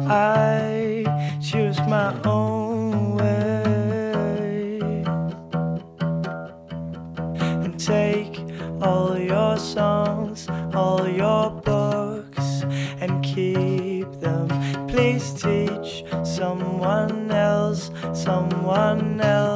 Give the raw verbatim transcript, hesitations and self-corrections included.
I choose my own way and take all your songs, all your books, and keep them. Please teach someone else, someone else.